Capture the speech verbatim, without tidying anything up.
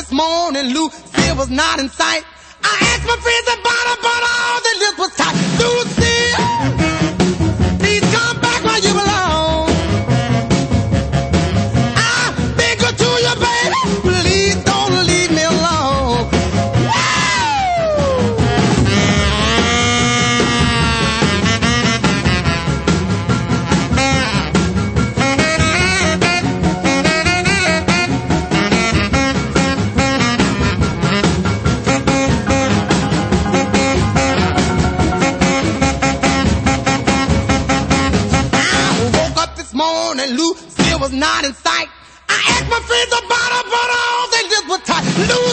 this morning, Lucille was not in sight. I asked my friends about her, but all their lips was tight. Lucille, please come back where you belong. I beg her to you, baby, please don't leave me alone. Morning, Lucille was not in sight. I asked my friends about her, but all they did was tight.